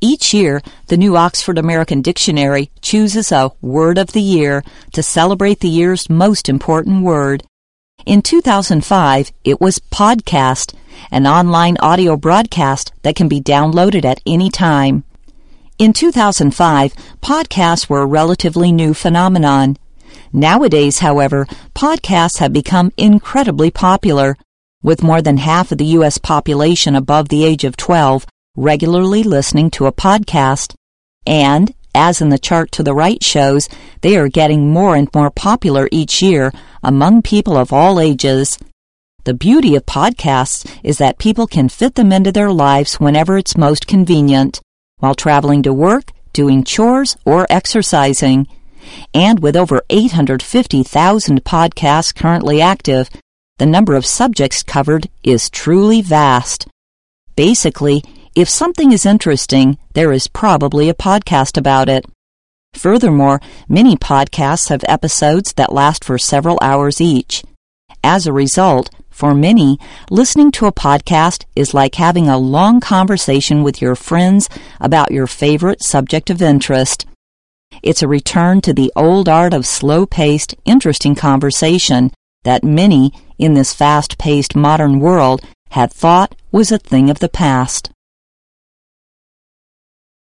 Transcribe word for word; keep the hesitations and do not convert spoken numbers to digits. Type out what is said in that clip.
Each year, the New Oxford American Dictionary chooses a Word of the Year to celebrate the year's most important word. In two thousand five, it was podcast, an online audio broadcast that can be downloaded at any time. In two thousand five, podcasts were a relatively new phenomenon. Nowadays, however, podcasts have become incredibly popular, with more than half of the U S population above the age of twelve regularly listening to a podcast. And, as in the chart to the right shows, they are getting more and more popular each year among people of all ages. The beauty of podcasts is that people can fit them into their lives whenever it's most convenient, while traveling to work, doing chores, or exercising. And with over eight hundred fifty thousand podcasts currently active, the number of subjects covered is truly vast. Basically, if something is interesting, there is probably a podcast about it. Furthermore, many podcasts have episodes that last for several hours each. As a result, for many, listening to a podcast is like having a long conversation with your friends about your favorite subject of interest. It's a return to the old art of slow-paced, interesting conversation that many, in this fast-paced modern world, had thought was a thing of the past.